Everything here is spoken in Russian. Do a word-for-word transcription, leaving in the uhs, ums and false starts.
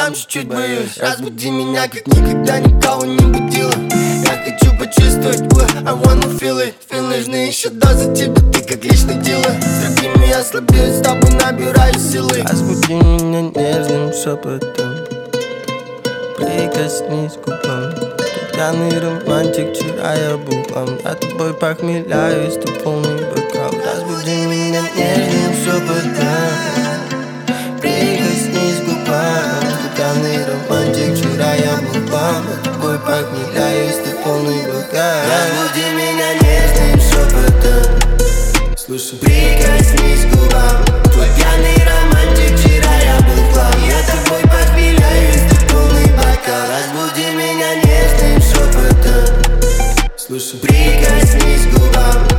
там чуть-чуть боюсь. Разбуди меня, как никогда никого не будила. Я хочу почувствовать, uh, I wanna feel it. Feel нужны еще дозы тебе, ты как личный дилер. С другими я слабею, с тобой набираю силы. Разбуди меня нежным шепотом, прикоснись к губам. Ты пьяный романтик, вчера я был вам. Я тобой похмеляюсь, ты полный бокал. Разбуди меня нежным шепотом, прикоснись к губам. Ты пьяный романтик, вчера я был вам. Я тобой похмеляюсь, ты полный бокал. Разбуди меня нежным шепотом, Слушай, прикоснись к губам. Твой пьяный романтик, вчера я был к вам. Я тобой похмеляюсь, ты полный бокал. Разбуди меня нежным шепотом, слушай, прикоснись к губам.